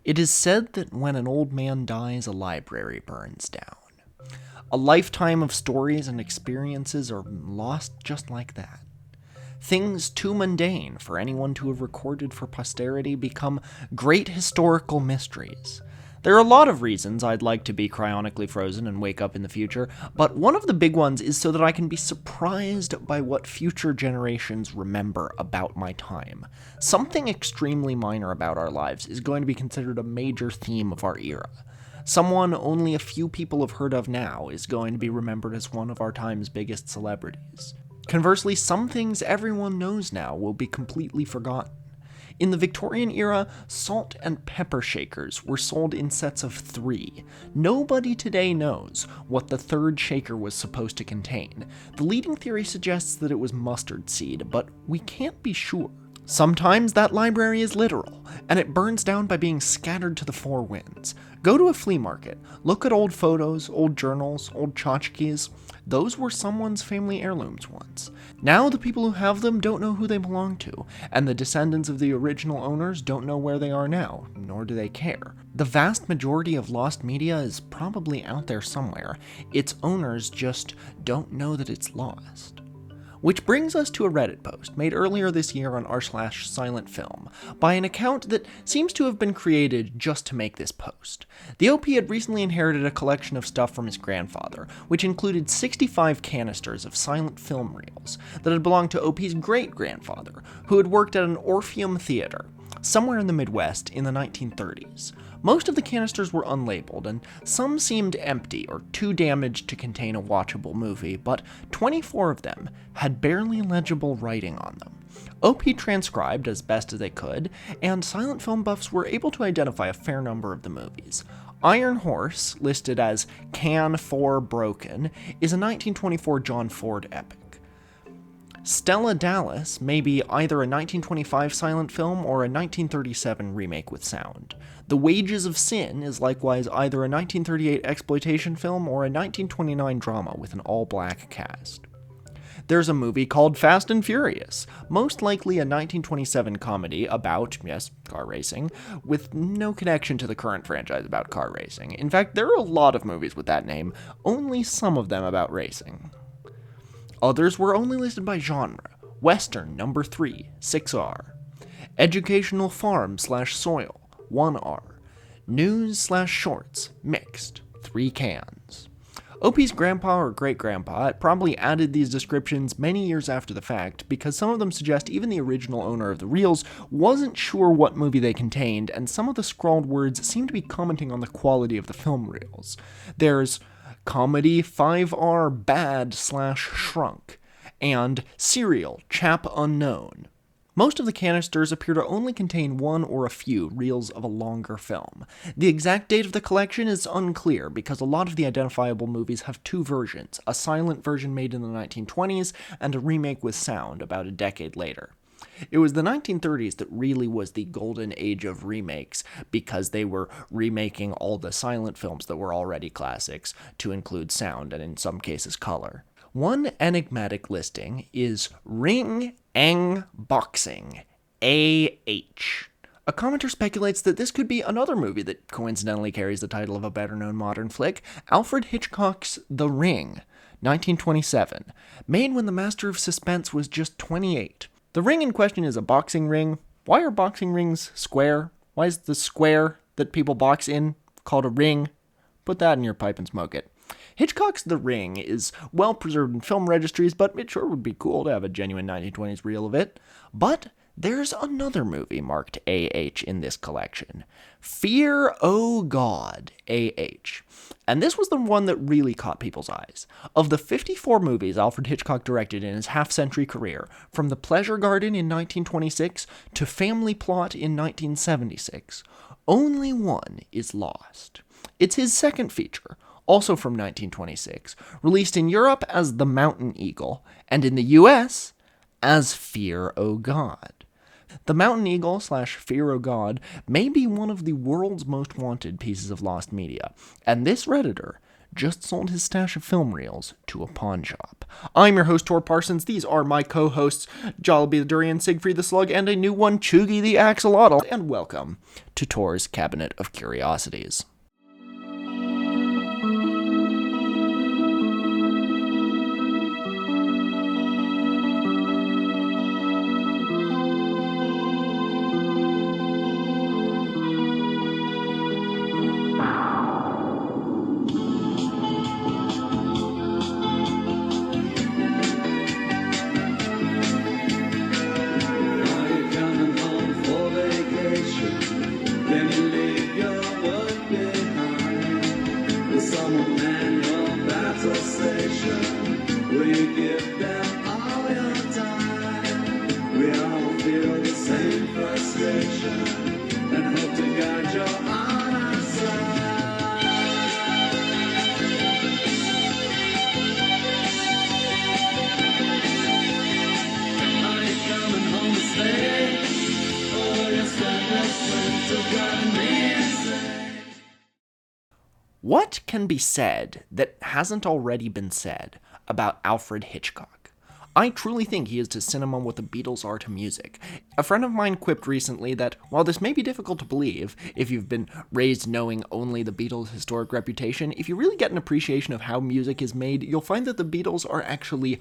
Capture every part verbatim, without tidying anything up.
It is said that when an old man dies, a library burns down. A lifetime of stories and experiences are lost just like that. Things too mundane for anyone to have recorded for posterity become great historical mysteries. There are a lot of reasons I'd like to be cryonically frozen and wake up in the future, but one of the big ones is so that I can be surprised by what future generations remember about my time. Something extremely minor about our lives is going to be considered a major theme of our era. Someone only a few people have heard of now is going to be remembered as one of our time's biggest celebrities. Conversely, some things everyone knows now will be completely forgotten. In the Victorian era, salt and pepper shakers were sold in sets of three. Nobody today knows what the third shaker was supposed to contain. The leading theory suggests that it was mustard seed, but we can't be sure. Sometimes that library is literal, and it burns down by being scattered to the four winds. Go to a flea market, look at old photos, old journals, old tchotchkes. Those were someone's family heirlooms once. Now the people who have them don't know who they belong to, and the descendants of the original owners don't know where they are now, nor do they care. The vast majority of lost media is probably out there somewhere. Its owners just don't know that it's lost. Which brings us to a Reddit post made earlier this year on r slash silent film by an account that seems to have been created just to make this post. The O P had recently inherited a collection of stuff from his grandfather, which included sixty-five canisters of silent film reels that had belonged to O P's great-grandfather, who had worked at an Orpheum theater somewhere in the Midwest in the nineteen thirties. Most of the canisters were unlabeled, and some seemed empty or too damaged to contain a watchable movie, but twenty-four of them had barely legible writing on them. O P transcribed as best as they could, and silent film buffs were able to identify a fair number of the movies. Iron Horse, listed as Can four Broken, is a nineteen twenty-four John Ford epic. Stella Dallas may be either a nineteen twenty-five silent film or a nineteen thirty-seven remake with sound. The Wages of Sin is likewise either a nineteen thirty-eight exploitation film or a nineteen twenty-nine drama with an all-black cast. There's a movie called Fast and Furious, most likely a nineteen twenty-seven comedy about, yes, car racing, with no connection to the current franchise about car racing. In fact, there are a lot of movies with that name, only some of them about racing. Others were only listed by genre. Western, number three, six R. Educational farm slash soil, one R. News slash shorts, mixed, three cans. O P's grandpa or great-grandpa probably added these descriptions many years after the fact because some of them suggest even the original owner of the reels wasn't sure what movie they contained, and some of the scrawled words seem to be commenting on the quality of the film reels. There's Comedy five R Bad slash Shrunk, and Serial Chap Unknown. Most of the canisters appear to only contain one or a few reels of a longer film. The exact date of the collection is unclear because a lot of the identifiable movies have two versions, a silent version made in the nineteen twenties and a remake with sound about a decade later. It was the nineteen thirties that really was the golden age of remakes because they were remaking all the silent films that were already classics to include sound and in some cases color. One enigmatic listing is Ring Eng Boxing, A H. A commenter speculates that this could be another movie that coincidentally carries the title of a better-known modern flick, Alfred Hitchcock's The Ring, nineteen twenty-seven, made when the master of suspense was just twenty-eight. The ring in question is a boxing ring. Why are boxing rings square? Why is the square that people box in called a ring? Put that in your pipe and smoke it. Hitchcock's The Ring is well preserved in film registries, but it sure would be cool to have a genuine nineteen twenties reel of it. But there's another movie marked A H in this collection. Fear O' God, A H. And this was the one that really caught people's eyes. Of the fifty-four movies Alfred Hitchcock directed in his half-century career, from The Pleasure Garden in nineteen twenty-six to Family Plot in nineteen seventy-six, only one is lost. It's his second feature, also from nineteen twenty-six, released in Europe as The Mountain Eagle, and in the U S as Fear O' God. The Mountain Eagle slash Fear O' God may be one of the world's most wanted pieces of lost media, and this Redditor just sold his stash of film reels to a pawn shop. I'm your host, Tor Parsons. These are my co-hosts, Jollibee the Durian, Siegfried the Slug, and a new one, Chuggy the Axolotl. And welcome to Tor's Cabinet of Curiosities. What can be said that hasn't already been said about Alfred Hitchcock? I truly think he is to cinema what the Beatles are to music. A friend of mine quipped recently that while this may be difficult to believe if you've been raised knowing only the Beatles' historic reputation, if you really get an appreciation of how music is made, you'll find that the Beatles are actually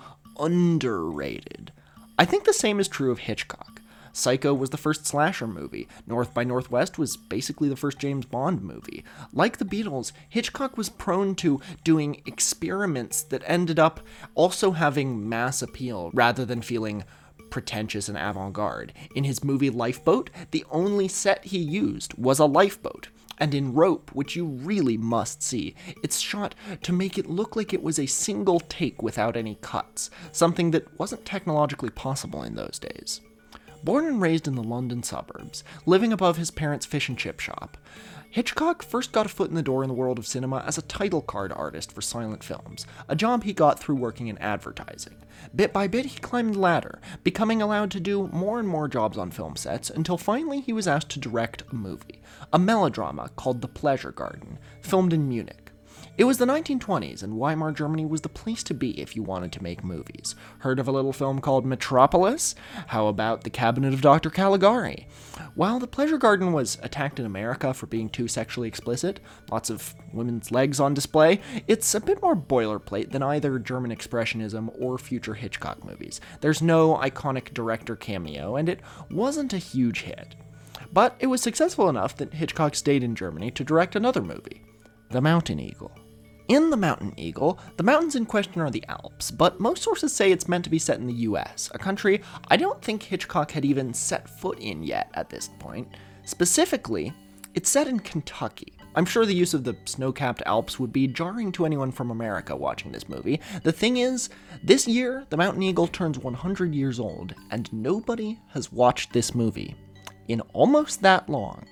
underrated. I think the same is true of Hitchcock. Psycho was the first slasher movie. North by Northwest was basically the first James Bond movie. Like the Beatles, Hitchcock was prone to doing experiments that ended up also having mass appeal rather than feeling pretentious and avant-garde. In his movie Lifeboat, the only set he used was a lifeboat. And in Rope, which you really must see, it's shot to make it look like it was a single take without any cuts, something that wasn't technologically possible in those days. Born and raised in the London suburbs, living above his parents' fish and chip shop, Hitchcock first got a foot in the door in the world of cinema as a title card artist for silent films, a job he got through working in advertising. Bit by bit, he climbed the ladder, becoming allowed to do more and more jobs on film sets until finally he was asked to direct a movie, a melodrama called The Pleasure Garden, filmed in Munich. It was the nineteen twenties, and Weimar Germany was the place to be if you wanted to make movies. Heard of a little film called Metropolis? How about The Cabinet of Doctor Caligari? While The Pleasure Garden was attacked in America for being too sexually explicit, lots of women's legs on display, it's a bit more boilerplate than either German Expressionism or future Hitchcock movies. There's no iconic director cameo, and it wasn't a huge hit. But it was successful enough that Hitchcock stayed in Germany to direct another movie, The Mountain Eagle. In The Mountain Eagle, the mountains in question are the Alps, but most sources say it's meant to be set in the U S, a country I don't think Hitchcock had even set foot in yet at this point. Specifically, it's set in Kentucky. I'm sure the use of the snow-capped Alps would be jarring to anyone from America watching this movie. The thing is, this year, The Mountain Eagle turns one hundred years old, and nobody has watched this movie in almost that long.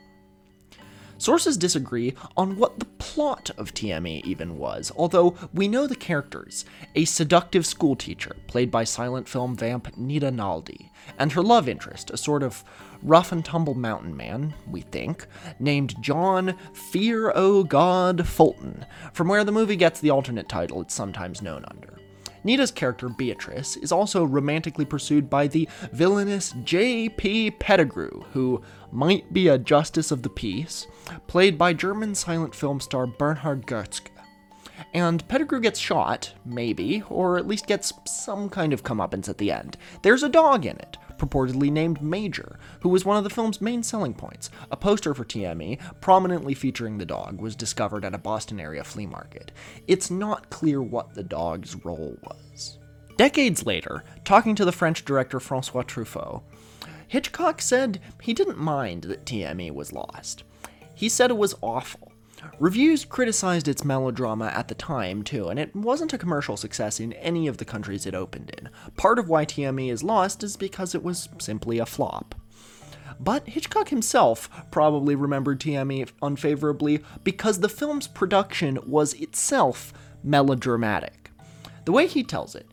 Sources disagree on what the plot of T M E even was, although we know the characters, a seductive schoolteacher, played by silent film vamp Nita Naldi, and her love interest, a sort of rough-and-tumble mountain man, we think, named John Fear O' God Fulton, from where the movie gets the alternate title it's sometimes known under. Nita's character, Beatrice, is also romantically pursued by the villainous J P Pettigrew, who might be a justice of the peace, played by German silent film star Bernhard Goetzke. And Pettigrew gets shot, maybe, or at least gets some kind of comeuppance at the end. There's a dog in it, purportedly named Major, who was one of the film's main selling points. A poster for T M E, prominently featuring the dog, was discovered at a Boston area flea market. It's not clear what the dog's role was. Decades later, talking to the French director François Truffaut, Hitchcock said he didn't mind that T M E was lost. He said it was awful. Reviews criticized its melodrama at the time, too, and it wasn't a commercial success in any of the countries it opened in. Part of why T M E is lost is because it was simply a flop. But Hitchcock himself probably remembered T M E unfavorably because the film's production was itself melodramatic. The way he tells it,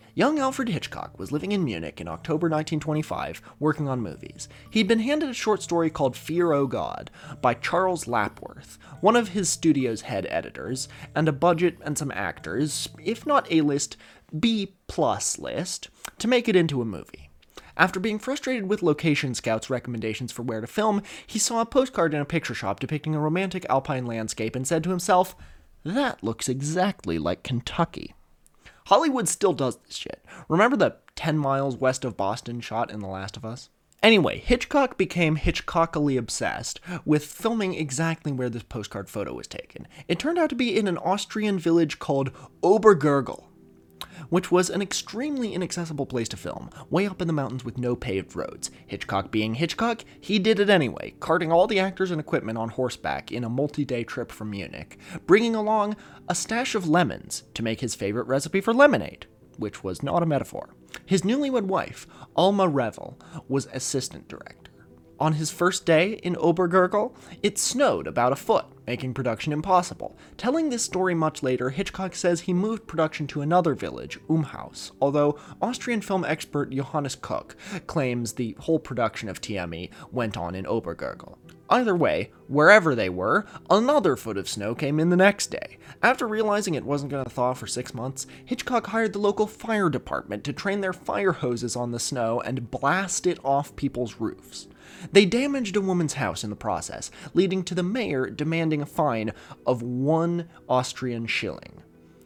Young Alfred Hitchcock was living in Munich in October nineteen twenty-five, working on movies. He'd been handed a short story called Fear, O God by Charles Lapworth, one of his studio's head editors, and a budget and some actors, if not A-list, B-plus list, to make it into a movie. After being frustrated with location scouts' recommendations for where to film, he saw a postcard in a picture shop depicting a romantic alpine landscape and said to himself, "That looks exactly like Kentucky." Hollywood still does this shit. Remember the ten miles west of Boston shot in The Last of Us? Anyway, Hitchcock became Hitchcockily obsessed with filming exactly where this postcard photo was taken. It turned out to be in an Austrian village called Obergurgl, which was an extremely inaccessible place to film, way up in the mountains with no paved roads. Hitchcock being Hitchcock, he did it anyway, carting all the actors and equipment on horseback in a multi-day trip from Munich, bringing along a stash of lemons to make his favorite recipe for lemonade, which was not a metaphor. His newlywed wife, Alma Revel, was assistant director. On his first day in Obergurgl, it snowed about a foot, making production impossible. Telling this story much later, Hitchcock says he moved production to another village, Umhaus, although Austrian film expert Johannes Koch claims the whole production of T M E went on in Obergurgl. Either way, wherever they were, another foot of snow came in the next day. After realizing it wasn't going to thaw for six months, Hitchcock hired the local fire department to train their fire hoses on the snow and blast it off people's roofs. They damaged a woman's house in the process, leading to the mayor demanding a fine of one Austrian shilling.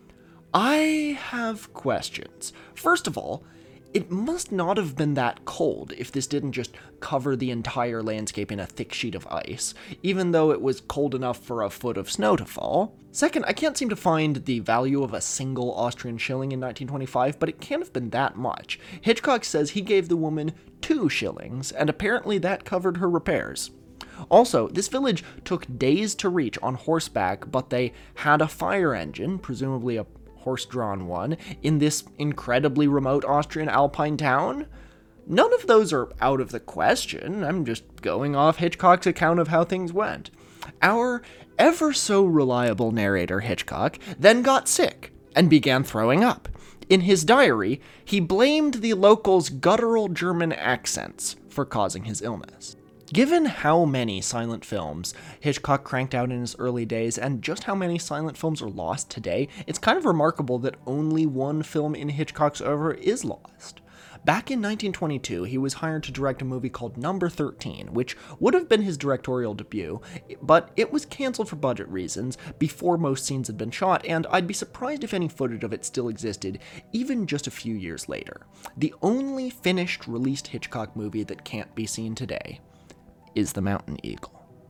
I have questions. First of all, it must not have been that cold if this didn't just cover the entire landscape in a thick sheet of ice, even though it was cold enough for a foot of snow to fall. Second, I can't seem to find the value of a single Austrian shilling in nineteen twenty-five, but it can't have been that much. Hitchcock says he gave the woman two shillings, and apparently that covered her repairs. Also, this village took days to reach on horseback, but they had a fire engine, presumably a horse-drawn one, in this incredibly remote Austrian alpine town? None of those are out of the question. I'm just going off Hitchcock's account of how things went. Our ever-so-reliable narrator Hitchcock then got sick and began throwing up. In his diary, he blamed the locals' guttural German accents for causing his illness. Given how many silent films Hitchcock cranked out in his early days, and just how many silent films are lost today, it's kind of remarkable that only one film in Hitchcock's oeuvre is lost. Back in nineteen twenty-two, he was hired to direct a movie called Number thirteen, which would have been his directorial debut, but it was canceled for budget reasons before most scenes had been shot, and I'd be surprised if any footage of it still existed, even just a few years later. The only finished released Hitchcock movie that can't be seen today is The Mountain Eagle.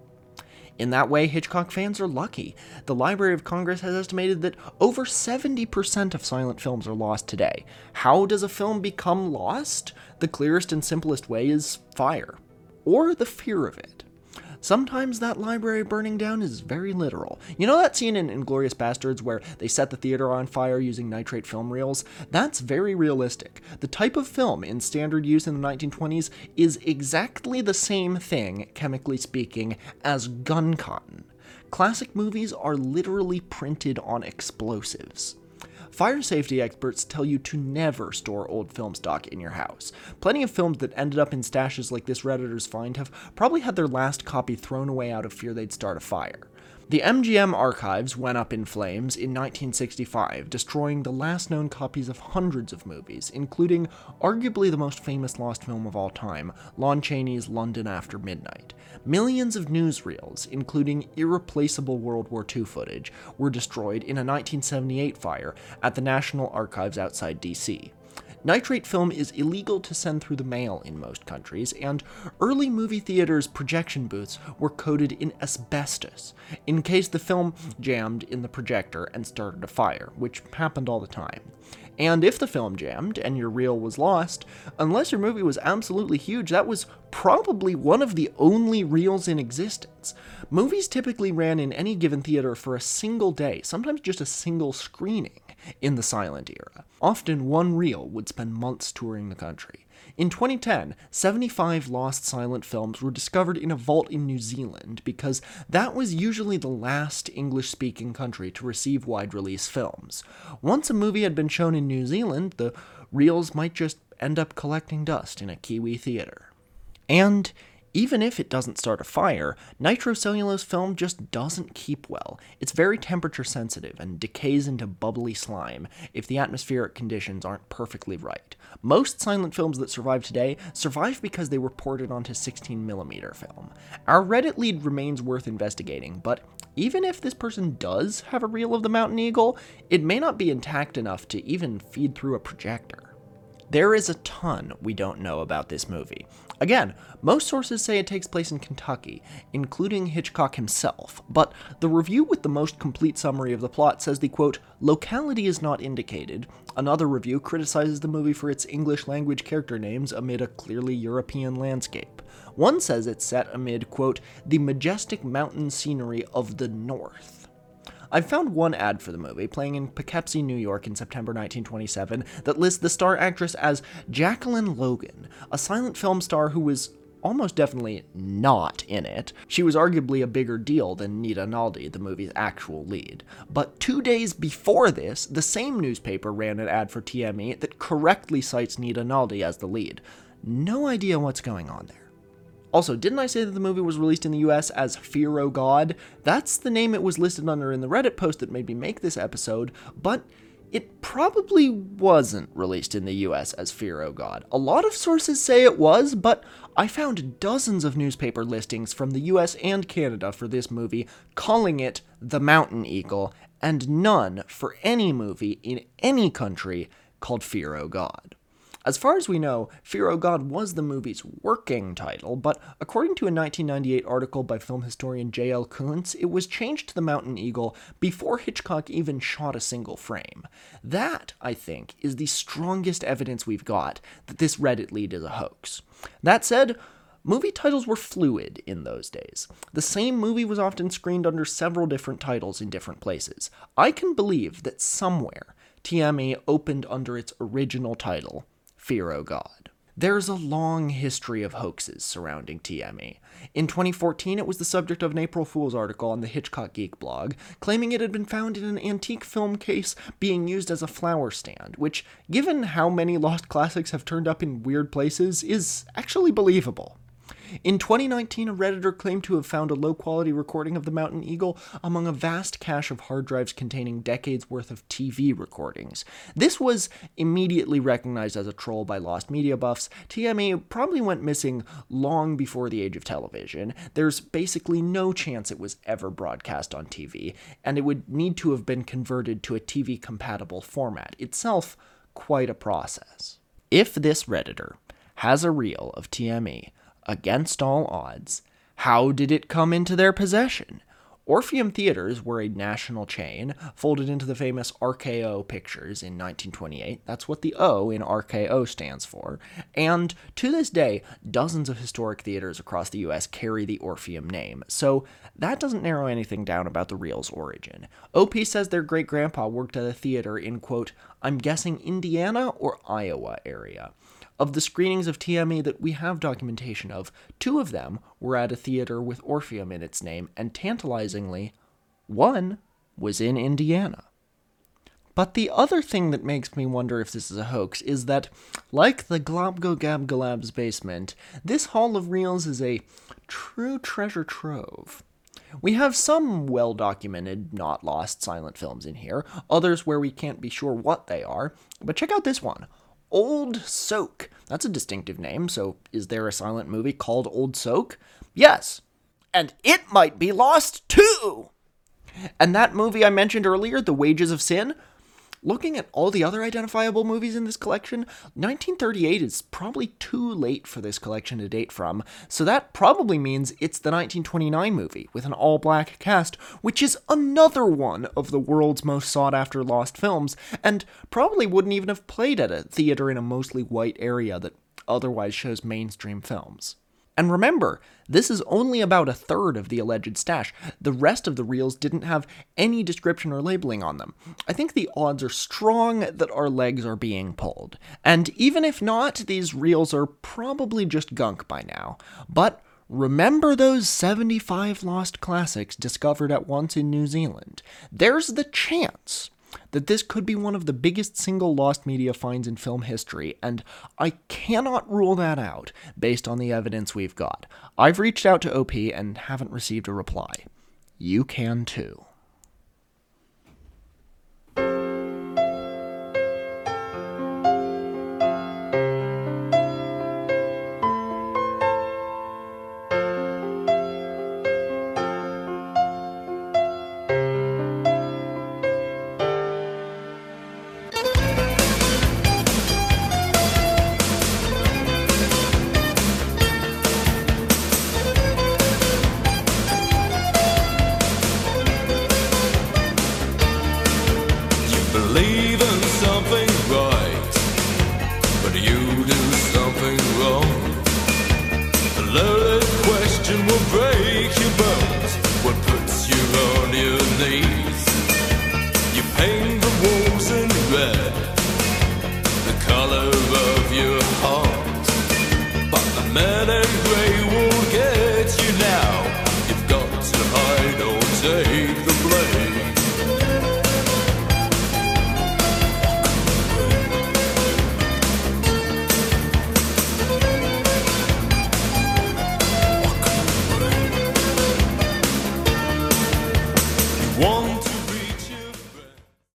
In that way, Hitchcock fans are lucky. The Library of Congress has estimated that over seventy percent of silent films are lost today. How does a film become lost? The clearest and simplest way is fire, or the fear of it. Sometimes that library burning down is very literal. You know that scene in Inglourious Basterds where they set the theater on fire using nitrate film reels? That's very realistic. The type of film in standard use in the nineteen twenties is exactly the same thing, chemically speaking, as gun cotton. Classic movies are literally printed on explosives. Fire safety experts tell you to never store old film stock in your house. Plenty of films that ended up in stashes like this Redditor's find have probably had their last copy thrown away out of fear they'd start a fire. The M G M archives went up in flames in nineteen sixty-five, destroying the last known copies of hundreds of movies, including arguably the most famous lost film of all time, Lon Chaney's London After Midnight. Millions of newsreels, including irreplaceable World War Two footage, were destroyed in a nineteen seventy-eight fire at the National Archives outside D C. Nitrate film is illegal to send through the mail in most countries, and early movie theaters' projection booths were coated in asbestos, in case the film jammed in the projector and started a fire, which happened all the time. And if the film jammed and your reel was lost, unless your movie was absolutely huge, that was probably one of the only reels in existence. Movies typically ran in any given theater for a single day, sometimes just a single screening in the silent era. Often one reel would spend months touring the country. In twenty ten, seventy-five lost silent films were discovered in a vault in New Zealand because that was usually the last English-speaking country to receive wide-release films. Once a movie had been shown in New Zealand, the reels might just end up collecting dust in a Kiwi theater. And even if it doesn't start a fire, nitrocellulose film just doesn't keep well. It's very temperature sensitive and decays into bubbly slime if the atmospheric conditions aren't perfectly right. Most silent films that survive today survive because they were ported onto sixteen millimeter film. Our Reddit lead remains worth investigating, but even if this person does have a reel of the mountain eagle, it may not be intact enough to even feed through a projector. There is a ton we don't know about this movie. Again, most sources say it takes place in Kentucky, including Hitchcock himself, but the review with the most complete summary of the plot says the, quote, locality is not indicated. Another review criticizes the movie for its English language character names amid a clearly European landscape. One says it's set amid, quote, the majestic mountain scenery of the North. I've found one ad for the movie, playing in Poughkeepsie, New York in September nineteen twenty-seven, that lists the star actress as Jacqueline Logan, a silent film star who was almost definitely not in it. She was arguably a bigger deal than Nita Naldi, the movie's actual lead. But two days before this, the same newspaper ran an ad for T M E that correctly cites Nita Naldi as the lead. No idea what's going on there. Also, didn't I say that the movie was released in the U S as Fear O God? That's the name it was listed under in the Reddit post that made me make this episode, but it probably wasn't released in the U S as Fear O God. A lot of sources say it was, but I found dozens of newspaper listings from the U S and Canada for this movie calling it The Mountain Eagle, and none for any movie in any country called Fear O God. As far as we know, Fear O God was the movie's working title, but according to a nineteen ninety-eight article by film historian J L Kuntz, it was changed to The Mountain Eagle before Hitchcock even shot a single frame. That, I think, is the strongest evidence we've got that this Reddit lead is a hoax. That said, movie titles were fluid in those days. The same movie was often screened under several different titles in different places. I can believe that somewhere T M E opened under its original title, Fear O God. There's a long history of hoaxes surrounding T M E. In twenty fourteen, it was the subject of an April Fool's article on the Hitchcock Geek blog, claiming it had been found in an antique film case being used as a flower stand, which, given how many lost classics have turned up in weird places, is actually believable. In twenty nineteen, a Redditor claimed to have found a low-quality recording of the Mountain Eagle among a vast cache of hard drives containing decades worth of T V recordings. This was immediately recognized as a troll by lost media buffs. T M E probably went missing long before the age of television. There's basically no chance it was ever broadcast on T V, and it would need to have been converted to a T V-compatible format, itself quite a process. If this Redditor has a reel of T M E, against all odds, how did it come into their possession? Orpheum Theaters were a national chain, folded into the famous R K O Pictures in nineteen twenty-eight. That's what the O in R K O stands for. And to this day, dozens of historic theaters across the U S carry the Orpheum name. So that doesn't narrow anything down about the reel's origin. O P says their great-grandpa worked at a theater in, quote, I'm guessing Indiana or Iowa area. Of the screenings of T M E that we have documentation of, two of them were at a theater with Orpheum in its name, and tantalizingly, one was in Indiana. But the other thing that makes me wonder if this is a hoax is that, like the Globgogabgalab's basement, this Hall of Reels is a true treasure trove. We have some well-documented, not lost silent films in here, others where we can't be sure what they are, but check out this one. Old Soak. That's a distinctive name, so is there a silent movie called Old Soak? Yes. And it might be lost too! And that movie I mentioned earlier, The Wages of Sin? Looking at all the other identifiable movies in this collection, nineteen thirty-eight is probably too late for this collection to date from, so that probably means it's the nineteen twenty-nine movie with an all-black cast, which is another one of the world's most sought-after lost films, and probably wouldn't even have played at a theater in a mostly white area that otherwise shows mainstream films. And remember, this is only about a third of the alleged stash. The rest of the reels didn't have any description or labeling on them. I think the odds are strong that our legs are being pulled. And even if not, these reels are probably just gunk by now. But remember those seventy-five lost classics discovered at once in New Zealand? There's the chance that this could be one of the biggest single lost media finds in film history, and I cannot rule that out based on the evidence we've got. I've reached out to O P and haven't received a reply. You can too. Believe in something right, but you do something wrong. The loaded question will break your bones. What puts you on your knees? You paint the walls in red, the color of your heart. But the man in grey won't get you now. You've got to hide or take the blame. One